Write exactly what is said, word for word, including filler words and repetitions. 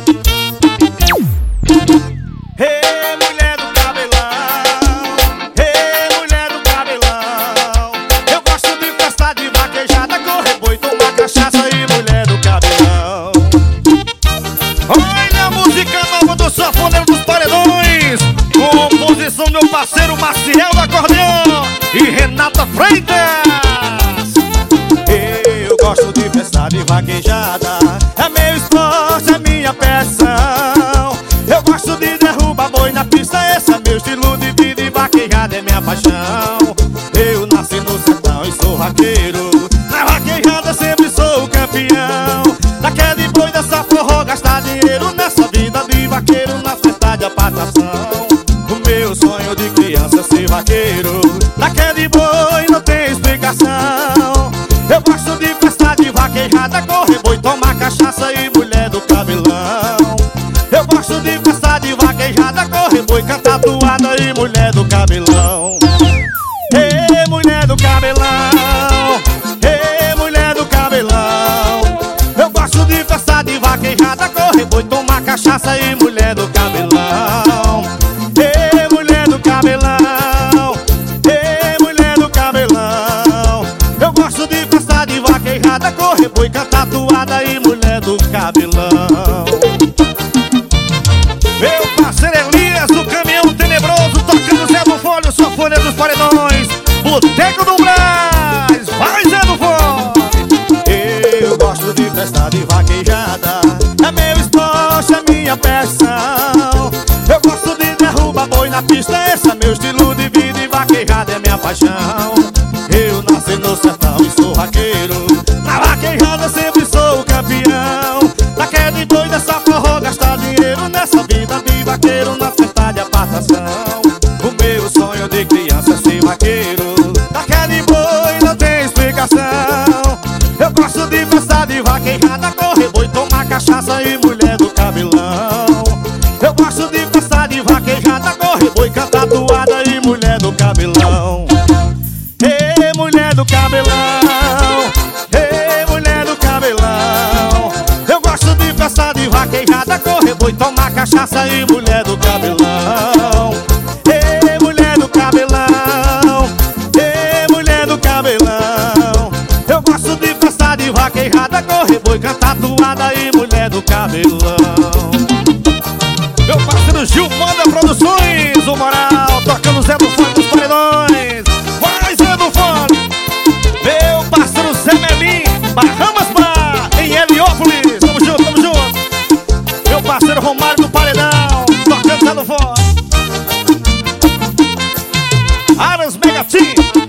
Ei, mulher do cabelão, ei, mulher do cabelão, eu gosto de festa de vaquejada, correr boi, tomar cachaça e mulher do cabelão. Olha a música nova do sanfoneiro dos paredões, composição do meu parceiro Maciel do acordeão e Renata Freitas. Eu gosto de festa de vaquejada, é meu esporte, é minha peção. Eu gosto de derrubar boi na pista, esse é meu estilo de vida e vaquejada é minha paixão. Eu nasci no sertão e sou vaqueiro, na vaquejada sempre sou o campeão. Daquela de boi, dessa forró, gastar dinheiro nessa vida de vaqueiro, na festa de apartação. O meu sonho de criança é ser vaqueiro, daquela de boi não tem explicação. Eu gosto de festa de vaquejada, correr boi, tomar cachaça e mulher do cabelão. Eu gosto de festa de vaquejada, correr boi, cantar toada e mulher do cabelão. Ei, mulher do cabelão, ei, mulher do cabelão, eu gosto de festa de vaquejada, correr boi, tomar cachaça e mulher do cabelão. Ei, mulher do cabelão, ei, mulher do cabelão, eu gosto de festa de vaquejada, correr boi, cantar toada e mulher do cabelão. Meu parceiro Elias, o caminhão tenebroso, tocando Zé do Folho, sanfoneiro dos paredões, Boteco do Brás, vai Zé do Folho. Eu gosto de festa de vaquejada, é meu esporte, é minha peção. Eu gosto de derrubar boi na pista, esse é meu estilo de vida e vaquejada é minha paixão. Eu nasci no sertão e sou vaqueiro, na vaquejada sempre sou o campeão. Daquela de boi, dessa forró, gastar dinheiro nessa vida de vaqueiro, na festa de apartação. O meu sonho de criança é ser vaqueiro, daquela de boi não tem explicação. Eu gosto de festa de vaquejada, correr boi, tomar cachaça e mulher do cabelão. Eu gosto de festa de vaquejada, correr boi, cantar toada e mulher do cabelão. Ei, mulher do cabelão, ei, mulher do cabelão, eu gosto de festa de vaquejada, correr boi, tomar cachaça e mulher do cabelão. Ei, mulher do cabelão, ei, mulher do cabelão, eu gosto de festa de vaquejada, correr boi, cantar toada e mulher do cabelão. Meu parceiro Gil Manda Produções, o Moral, tocando Zé do Folho dos paredões. Vai Zé do Folho. Meu parceiro Zé Melim, Bahamas Bar, em Heliópolis. Tamo junto, tamo junto. Meu parceiro Romário do Paredão, tocando Zé do Folho. Aras Mega Team.